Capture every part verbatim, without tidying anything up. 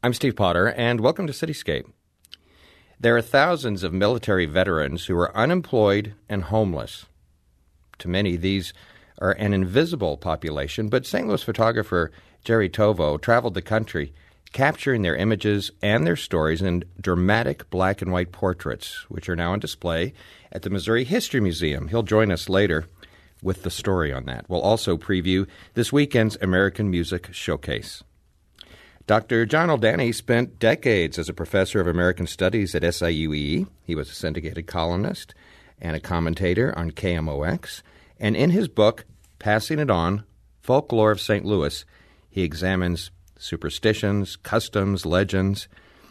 I'm Steve Potter, and welcome to Cityscape. There are thousands of military veterans who are unemployed and homeless. To many, these are an invisible population, but Saint Louis photographer Jerry Tovo traveled the country capturing their images and their stories in dramatic black and white portraits, which are now on display at the Missouri History Museum. He'll join us later with the story on that. We'll also preview this weekend's American Music Showcase. Doctor John Oldani spent decades as a professor of American Studies at S I U E. He was a syndicated columnist and a commentator on K M O X. And in his book, Passing It On, Folklore of Saint Louis, he examines superstitions, customs, legends,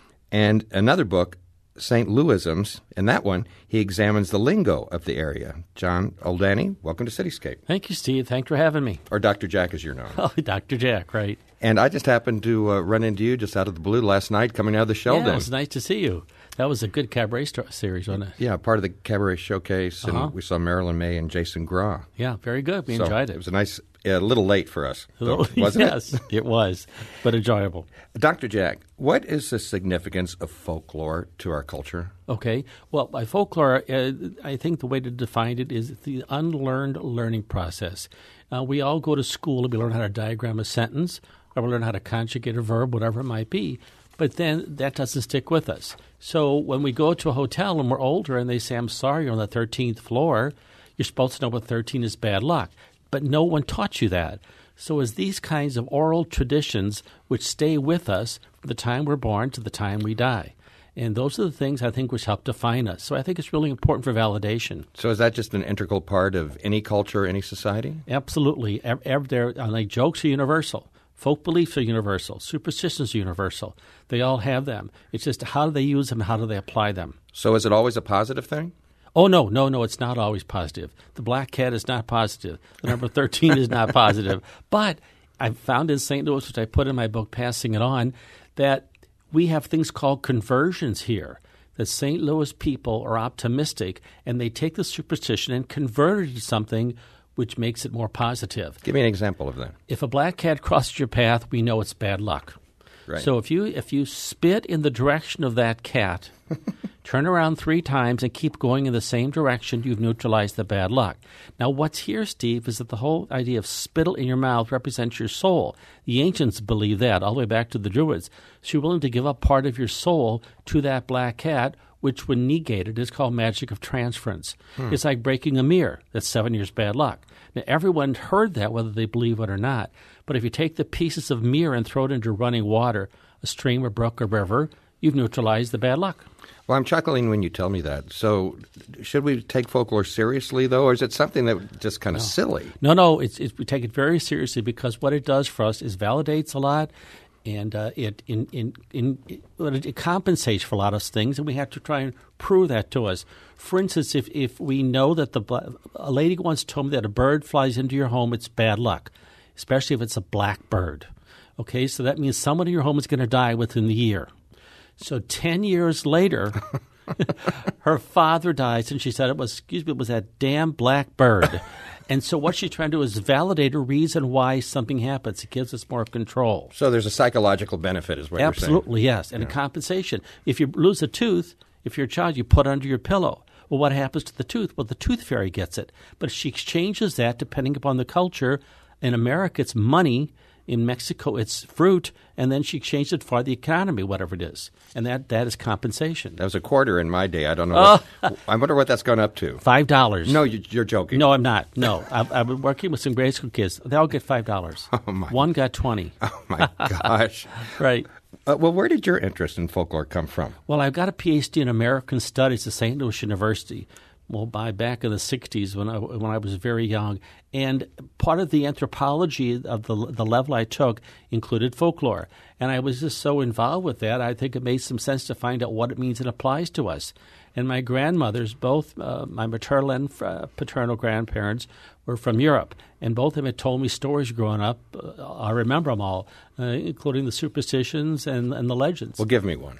and another book, Saint Louisms. In that one, he examines the lingo of the area. John Oldani, welcome to Cityscape. Thank you, Steve. Thanks for having me. Or Doctor Jack, as you're known. Oh, Doctor Jack, right. And I just happened to uh, run into you just out of the blue last night coming out of the Sheldon. Yeah, it was nice to see you. That was a good cabaret st- series, wasn't it? Yeah, part of the cabaret showcase, and uh-huh. we saw Marilyn May and Jason Graw. Yeah, very good. We so enjoyed it. It was a nice, a little late for us, little, though, wasn't yes, it? Yes, it was, but enjoyable. Doctor Jack, what is the significance of folklore to our culture? Okay. Well, by folklore, uh, I think the way to define it is the unlearned learning process. Uh, we all go to school and we learn how to diagram a sentence, or we learn how to conjugate a verb, whatever it might be. But then that doesn't stick with us. So when we go to a hotel and we're older and they say, I'm sorry, you're on the thirteenth floor, you're supposed to know what thirteen is bad luck. But no one taught you that. So it's these kinds of oral traditions which stay with us from the time we're born to the time we die. And those are the things I think which help define us. So I think it's really important for validation. So is that just an integral part of any culture, any society? Absolutely. Every, they're, like jokes are universal. Folk beliefs are universal. Superstitions are universal. They all have them. It's just how do they use them, how do they apply them? So is it always a positive thing? Oh, no, no, no, it's not always positive. The black cat is not positive. The number thirteen is not positive. But I found in Saint Louis, which I put in my book, Passing It On, that we have things called conversions here, that Saint Louis people are optimistic, and they take the superstition and convert it to something which makes it more positive. Give me an example of that. If a black cat crosses your path, we know it's bad luck. Right. So if you if you spit in the direction of that cat, turn around three times and keep going in the same direction, you've neutralized the bad luck. Now what's here, Steve, is that the whole idea of spittle in your mouth represents your soul. The ancients believed that all the way back to the Druids. So you're willing to give up part of your soul to that black cat, which when negated is called magic of transference. Hmm. It's like breaking a mirror. That's seven years bad luck. Now, everyone heard that, whether they believe it or not. But if you take the pieces of mirror and throw it into running water, a stream or brook or river, you've neutralized the bad luck. Well, I'm chuckling when you tell me that. So should we take folklore seriously, though, or is it something that just kind of no. silly? No, no, it's, it's, we take it very seriously because what it does for us is validates a lot. And uh, it, in, in, in, it, it compensates for a lot of things, and we have to try and prove that to us. For instance, if, if we know that the a lady once told me that a bird flies into your home, it's bad luck, especially if it's a black bird. Okay, so that means someone in your home is going to die within the year. So ten years later, her father dies, and she said it was, excuse me, it was that damn black bird. And so what she's trying to do is validate a reason why something happens. It gives us more control. So there's a psychological benefit is what Absolutely, you're saying. Absolutely, yes, and yeah. a compensation. If you lose a tooth, if you're a child, you put it under your pillow. Well, what happens to the tooth? Well, the tooth fairy gets it. But she exchanges that depending upon the culture. In America, it's money. In Mexico, it's fruit, and then she exchanged it for the economy, whatever it is, and that, that is compensation. That was a quarter in my day. I don't know. Oh. What, I wonder what that's gone up to. Five dollars. No, you, you're joking. No, I'm not. No, I've, I've been working with some grade school kids. They all get five dollars. Oh my! One got twenty. Oh my gosh! Right. Uh, well, where did your interest in folklore come from? Well, I've got a P H D in American Studies at Saint Louis University. Well, by back in the sixties when I when I was very young, and part of the anthropology of the the level I took included folklore, and I was just so involved with that. I think it made some sense to find out what it means and applies to us. And my grandmothers, both uh, my maternal and uh, paternal grandparents, were from Europe, and both of them had told me stories growing up. Uh, I remember them all, uh, including the superstitions and, and the legends. Well, give me one.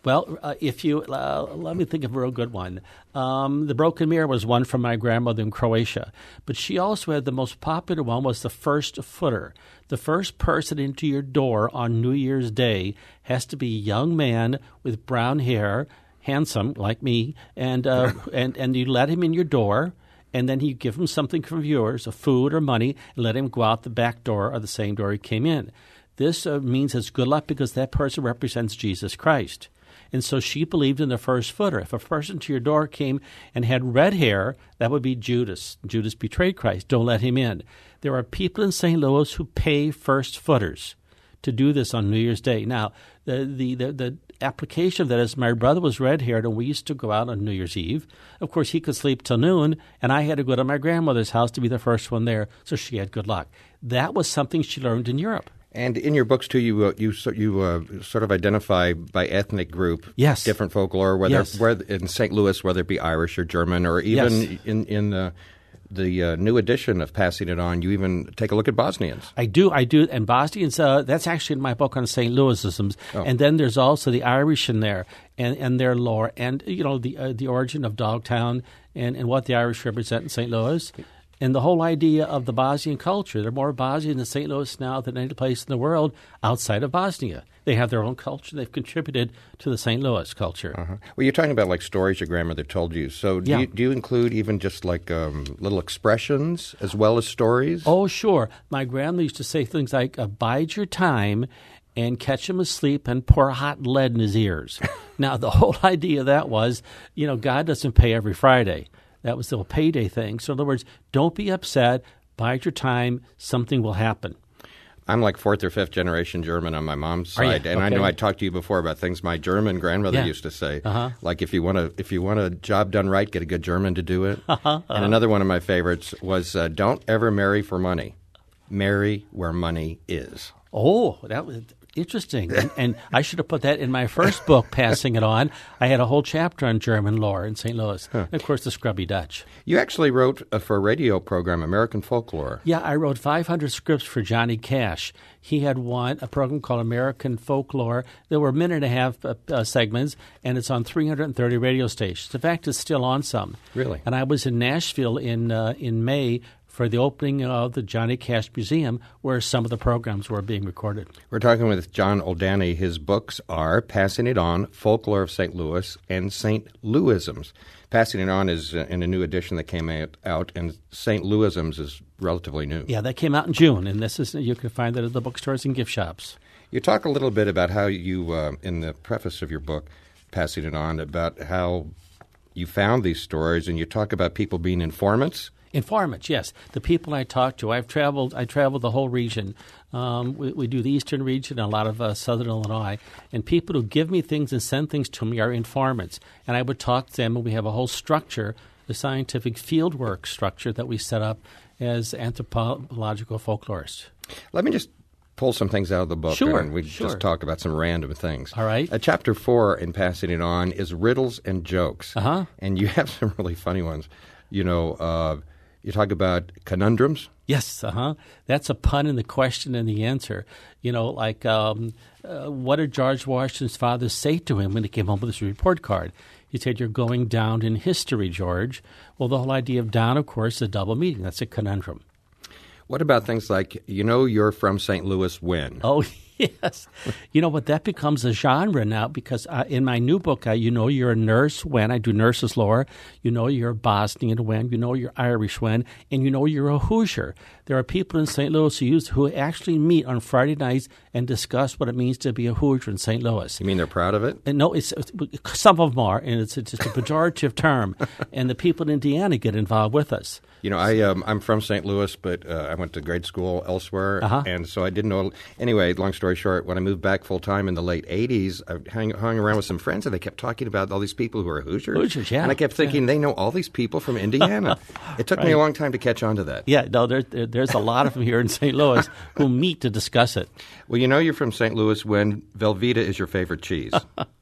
Well, uh, if you uh, let me think of a real good one. Um, the Broken Mirror was one from my grandmother in Croatia, but she also had the most popular one was the first footer. The first person into your door on New Year's Day has to be a young man with brown hair, handsome like me, and uh, and and you let him in your door. And then you give him something from yours, a food or money, and let him go out the back door or the same door he came in. This uh, means it's good luck because that person represents Jesus Christ. And so she believed in the first footer. If a person to your door came and had red hair, that would be Judas. Judas betrayed Christ. Don't let him in. There are people in Saint Louis who pay first footers to do this on New Year's Day. Now, the the the, the application of that is my brother was red-haired, and we used to go out on New Year's Eve. Of course, he could sleep till noon, and I had to go to my grandmother's house to be the first one there, so she had good luck. That was something she learned in Europe. And in your books, too, you uh, you so- you uh, sort of identify by ethnic group yes. different folklore, whether, yes. whether in Saint Louis, whether it be Irish or German, or even yes. in, in the the uh, new edition of Passing It On, you even take a look at Bosnians. I do, I do. And Bosnians, uh, that's actually in my book on Saint Louisisms. Oh. And then there's also the Irish in there and, and their lore and, you know, the uh, the origin of Dogtown and, and what the Irish represent in Saint Louis. And the whole idea of the Bosnian culture. There are more Bosnians in Saint Louis now than any place in the world outside of Bosnia. They have their own culture. They've contributed to the Saint Louis culture. Uh-huh. Well, you're talking about like stories your grandmother told you. So do, yeah. you, do you include even just like um, little expressions as well as stories? Oh, sure. My grandmother used to say things like, "Bide your time," and catch him asleep and pour hot lead in his ears. Now, the whole idea of that was, you know, God doesn't pay every Friday. That was the whole payday thing. So in other words, don't be upset. Bide your time. Something will happen. I'm like fourth or fifth generation German on my mom's side, and okay. I know I talked to you before about things my German grandmother yeah. used to say, uh-huh. like if you want to if you want a job done right, get a good German to do it. Uh-huh. Uh-huh. And another one of my favorites was, uh, "Don't ever marry for money. Marry where money is." Oh, that was interesting. And, and I should have put that in my first book, Passing It On. I had a whole chapter on German lore in Saint Louis. Huh. And, of course, the scrubby Dutch. You actually wrote uh, for a radio program, American Folklore. Yeah, I wrote five hundred scripts for Johnny Cash. He had one, a program called American Folklore. There were a minute and a half uh, uh, segments, and it's on three hundred thirty radio stations. In fact, it's still on some. Really? And I was in Nashville in uh, in May for the opening of the Johnny Cash Museum, where some of the programs were being recorded. We're talking with John Oldani. His books are Passing It On, Folklore of Saint Louis, and Saint Louisms. Passing It On is uh, in a new edition that came out, out, and Saint Louisms is relatively new. Yeah, that came out in June, and this is you can find that at the bookstores and gift shops. You talk a little bit about how you, uh, in the preface of your book, Passing It On, about how you found these stories, and you talk about people being informants. Informants, yes. The people I talk to, I've traveled. I traveled the whole region. Um, we, we do the eastern region and a lot of uh, southern Illinois. And people who give me things and send things to me are informants. And I would talk to them, and we have a whole structure, the scientific fieldwork structure that we set up as anthropological folklorists. Let me just pull some things out of the book, sure, and we sure. just talk about some random things. All right. Uh, chapter four in Passing It On is riddles and jokes. Uh-huh. And you have some really funny ones. You know, uh, you talk about conundrums. Yes, uh-huh. That's a pun in the question and the answer. You know, like um, uh, what did George Washington's father say to him when he came home with his report card? He said, "You're going down in history, George." Well, the whole idea of down, of course, is a double meaning. That's a conundrum. What about things like, you know, you're from Saint Louis when? Oh, yes. You know what? That becomes a genre now because uh, in my new book, uh, you know you're a nurse when. I do nurses lore. You know you're a Bosnian when. You know you're Irish when. And you know you're a Hoosier. There are people in Saint Louis who, use, who actually meet on Friday nights and discuss what it means to be a Hoosier in Saint Louis. You mean they're proud of it? And no, it's, it's some of them are, and it's, it's just a pejorative term. And the people in Indiana get involved with us. You know, I, um, I'm from Saint Louis, but uh, I went to grade school elsewhere, uh-huh. and so I didn't know. Anyway, long story short, when I moved back full-time in the late eighties, I hung, hung around with some friends, and they kept talking about all these people who are Hoosiers. Hoosiers, yeah. And I kept thinking, yeah. they know all these people from Indiana. It took right. me a long time to catch on to that. Yeah, no, there, there, there's a lot of them here in Saint Louis who meet to discuss it. Well, you know you're from Saint Louis when Velveeta is your favorite cheese.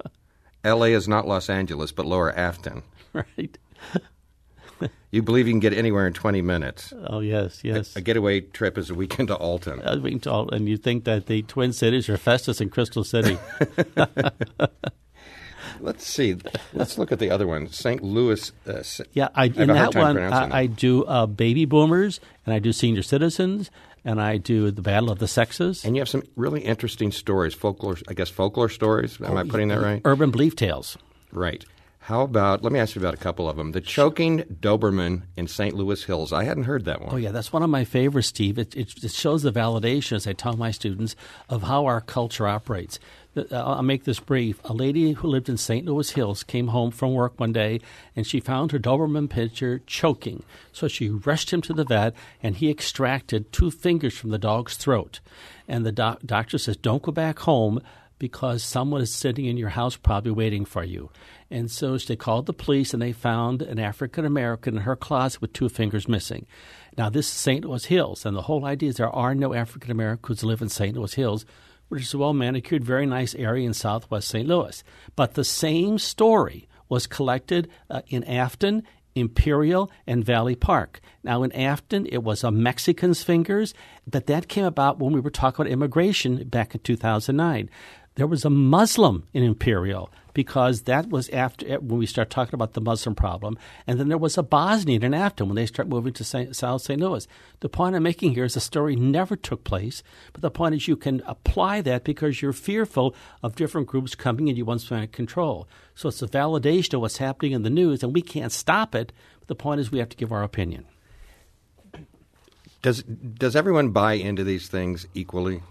L A is not Los Angeles, but Lower Afton. Right. You believe you can get anywhere in twenty minutes. Oh, yes, yes. A, a getaway trip is a weekend to Alton. A weekend to Alton, and you think that the Twin Cities are Festus and Crystal City. Let's see. Let's look at the other one. Saint Louis. Uh, yeah, I, I have in a hard that time one, pronouncing I, I it. do uh, baby boomers, and I do senior citizens, and I do the battle of the sexes. And you have some really interesting stories, folklore, I guess folklore stories. Am I putting that right? Urban belief tales. Right. How about, let me ask you about a couple of them. The Choking Doberman in Saint Louis Hills. I hadn't heard that one. Oh, yeah, that's one of my favorites, Steve. It, it, it shows the validation, as I tell my students, of how our culture operates. The, uh, I'll make this brief. A lady who lived in Saint Louis Hills came home from work one day, and she found her Doberman Pinscher choking. So she rushed him to the vet, and he extracted two fingers from the dog's throat. And the doc- doctor says, don't go back home, because someone is sitting in your house probably waiting for you. And so they called the police, and they found an African-American in her closet with two fingers missing. Now, this is Saint Louis Hills, and the whole idea is there are no African-Americans who live in Saint Louis Hills, which is a well-manicured, very nice area in southwest Saint Louis. But the same story was collected uh, in Afton, Imperial, and Valley Park. Now, in Afton, it was a Mexican's fingers, but that came about when we were talking about immigration back in two thousand nine. There was a Muslim in Imperial, because that was after when we start talking about the Muslim problem. And then there was a Bosnian in Afton when they start moving to Saint, South Saint Louis. The point I'm making here is the story never took place, but the point is you can apply that because you're fearful of different groups coming and you want to control. So it's a validation of what's happening in the news, and we can't stop it. But the point is we have to give our opinion. Does does everyone buy into these things equally?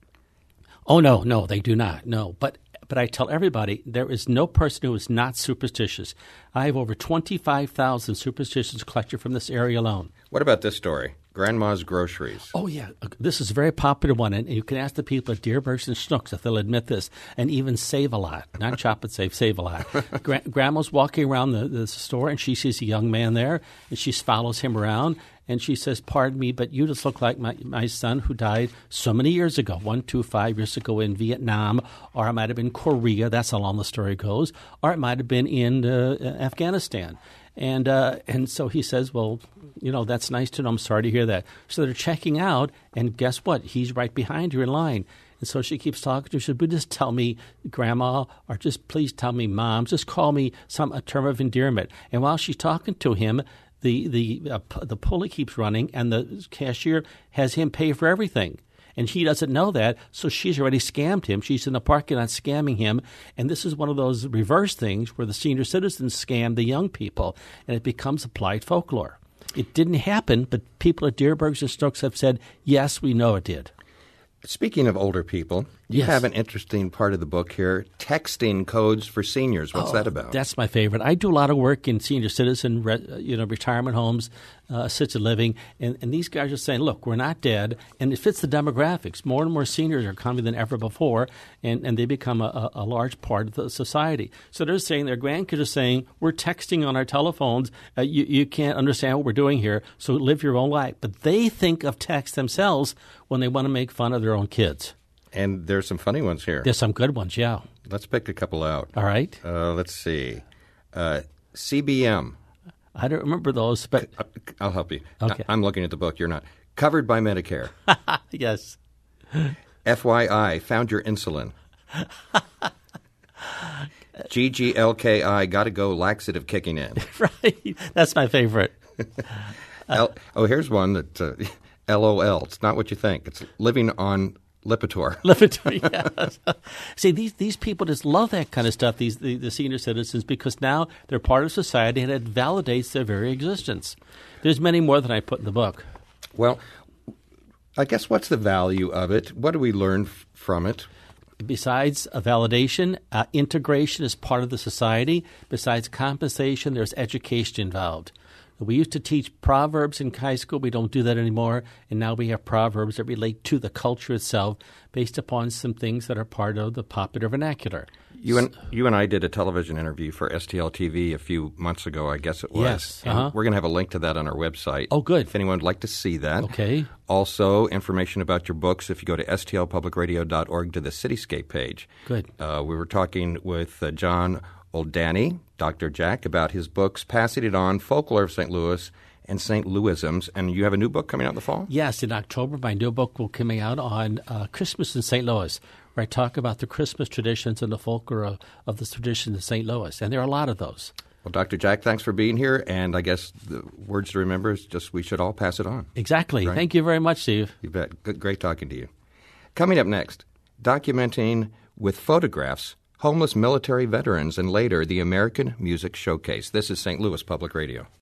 Oh, no, no, they do not, no. But but I tell everybody there is no person who is not superstitious. I have over twenty-five thousand superstitions collected from this area alone. What about this story? Grandma's Groceries. Oh, yeah. This is a very popular one, and you can ask the people at Deerbergs and Schnooks if they'll admit this, and even Save a Lot. Not Chop and Save, Save a Lot. Gra- Grandma's walking around the, the store, and she sees a young man there, and she follows him around, and she says, pardon me, but you just look like my, my son who died so many years ago, one, two, five years ago in Vietnam, or it might have been Korea, that's how long the story goes, or it might have been in uh, Afghanistan. And uh, and so he says, well, you know, that's nice to know. I'm sorry to hear that. So they're checking out, and guess what? He's right behind her in line. And so she keeps talking to her. She said, but just tell me, Grandma, or just please tell me, Mom. Just call me some a term of endearment. And while she's talking to him, the the uh, p- the pulley keeps running, and the cashier has him pay for everything. And he doesn't know that, so she's already scammed him. She's in the parking lot scamming him. And this is one of those reverse things where the senior citizens scam the young people, and it becomes applied folklore. It didn't happen, but people at Deerbergs and Stokes have said, yes, we know it did. Speaking of older people, you Yes. have an interesting part of the book here, texting codes for seniors. What's Oh, that about? That's my favorite. I do a lot of work in senior citizen, re, you know, retirement homes, uh, assisted living, and, and these guys are saying, look, we're not dead, and it fits the demographics. More and more seniors are coming than ever before, and, and they become a, a large part of the society. So they're saying, their grandkids are saying, we're texting on our telephones. Uh, you, you can't understand what we're doing here, so live your own life. But they think of text themselves when they want to make fun of their own kids. And there's some funny ones here. There's some good ones, yeah. Let's pick a couple out. All right. Uh, let's see. Uh, C B M. I don't remember those, but Uh, I'll help you. Okay. I- I'm looking at the book. You're not. Covered by Medicare. yes. F Y I, found your insulin. G G L K I, gotta go, laxative kicking in. Right. That's my favorite. L- oh, here's one that uh, L O L. It's not what you think. It's living on Lipitor. Lipitor, yes. See, these these people just love that kind of stuff, these the, the senior citizens, because now they're part of society and it validates their very existence. There's many more than I put in the book. Well, I guess what's the value of it? What do we learn f- from it? Besides a validation, uh, integration is part of the society. Besides compensation, there's education involved. We used to teach proverbs in high school. We don't do that anymore. And now we have proverbs that relate to the culture itself based upon some things that are part of the popular vernacular. You and you and I did a television interview for S T L T V a few months ago, I guess it was. Yes, And uh-huh. we're going to have a link to that on our website. Oh, good. If anyone would like to see that. Okay. Also, information about your books if you go to S T L public radio dot org to the Cityscape page. Good. Uh, we were talking with uh, John Oldani, Doctor Jack, about his books, Passing It On, Folklore of Saint Louis, and Saint Louisisms. And you have a new book coming out in the fall? Yes, in October, my new book will coming out on uh, Christmas in Saint Louis, where I talk about the Christmas traditions and the folklore of, of the traditions in Saint Louis. And there are a lot of those. Well, Doctor Jack, thanks for being here. And I guess the words to remember is just we should all pass it on. Exactly. Right? Thank you very much, Steve. You bet. Good, great talking to you. Coming up next, documenting with photographs homeless military veterans and later the American Music Showcase. This is Saint Louis Public Radio.